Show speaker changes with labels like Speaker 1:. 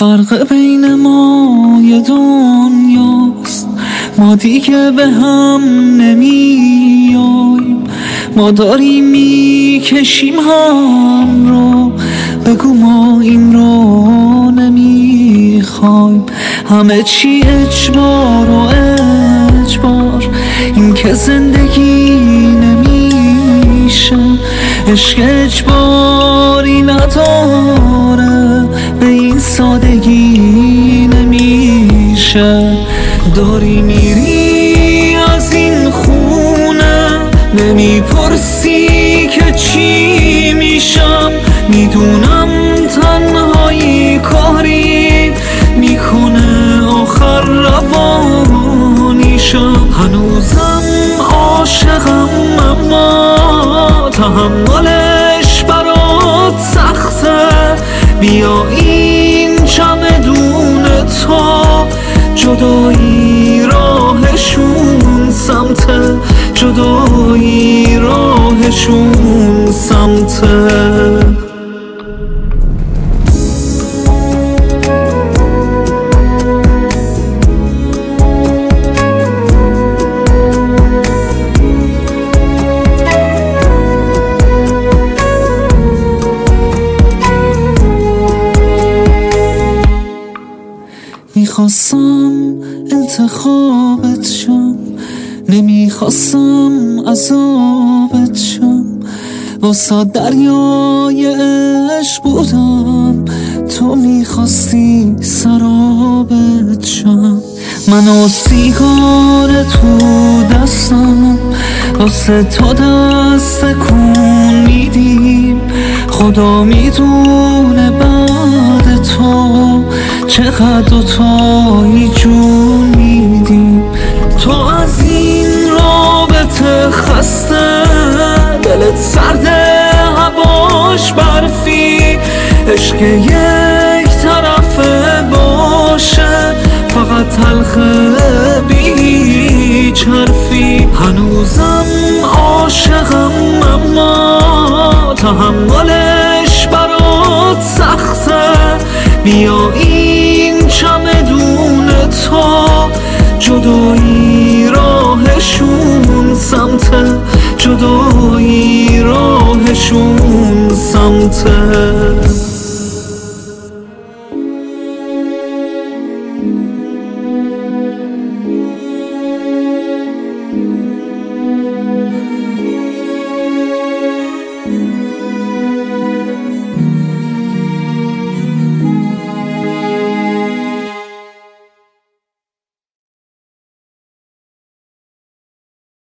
Speaker 1: فرق بین ما یه دنیاست، ما دیگه به هم نمیایم، ما داریم میکشیم هم رو، بگو ما این رو نمیخوایم. همه چی اجبار و اجبار، این که زندگی نمیشه. عشق اجباری نداره، به این سادگی نمیشه. داری میری از این خونه، نمیپرسی که چی میشم. میدونم تنهایی کاری میکنه آخر روانیشم. هنوزم عاشقم اما تحملش برات سخته. بیا این چمدون تو، جدایی راهشون سمته، جدایی راهشون سمته. میخواستم انتخابت شم، نمیخواستم عذابت شم. واسه دریای عشق بودم، تو میخواستی سرابت شم. من و سیگار تو دستم، واسه تو دست کن میدیم. خدا میدونه بعد تو چقدر دوتایی جون میدیم. تو از این رابطه خسته، دلت سرده هواش برفی. عشق یک طرفه باشه، فقط تلخه بی چرفی. هنوزم عاشقم اما تحملش برات سخته. بیا این چمدون تو، جدایی راهشون سمته، جدایی راهشون سمته.